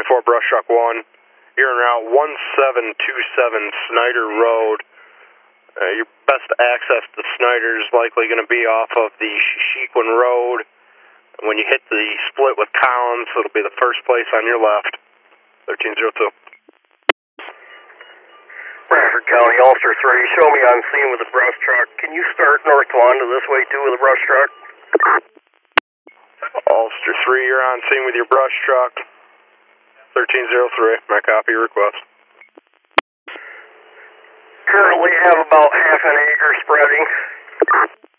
24 Brush Truck 1. You're en route 1727 Snyder Road. Your best access to Snyder is likely going to be off of the Sheshequin Road. When you hit the split with Collins, it'll be the first place on your left. 1302. Bradford County, Ulster 3, show me on scene with the brush truck. Can you start North Towanda this way too with a brush truck? Ulster 3, you're on scene with your brush truck. 1303, my copy request. Currently have about half an acre spreading.